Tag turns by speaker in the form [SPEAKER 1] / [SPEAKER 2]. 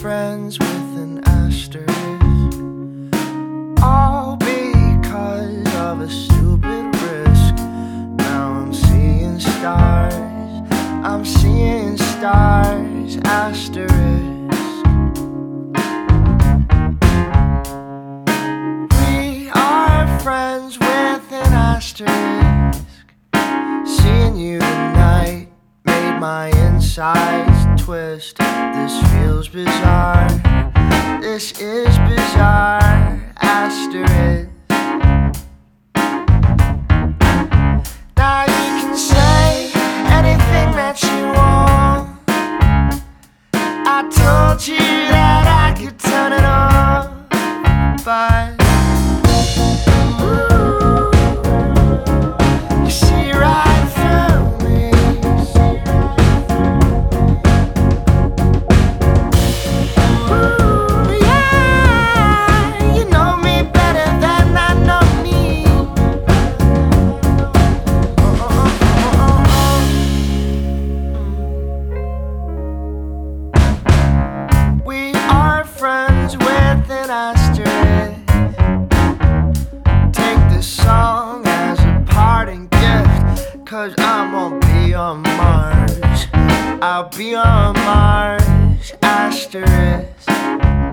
[SPEAKER 1] friends with an asterisk, all because of a stupid risk. Now I'm seeing stars, I'm seeing stars, asterisk. We are friends with an asterisk. Seeing you tonight made my insides twist. This feels bizarre, this is bizarre, asterisk. Now you can say anything that you want. I told you that I could turn it on, but you see right through me. Yeah, you know me better than I know me. We are friends with an asterisk. Take this song as a parting gift, 'cause I won't be on Mars, I'll be on Mars, asterisk.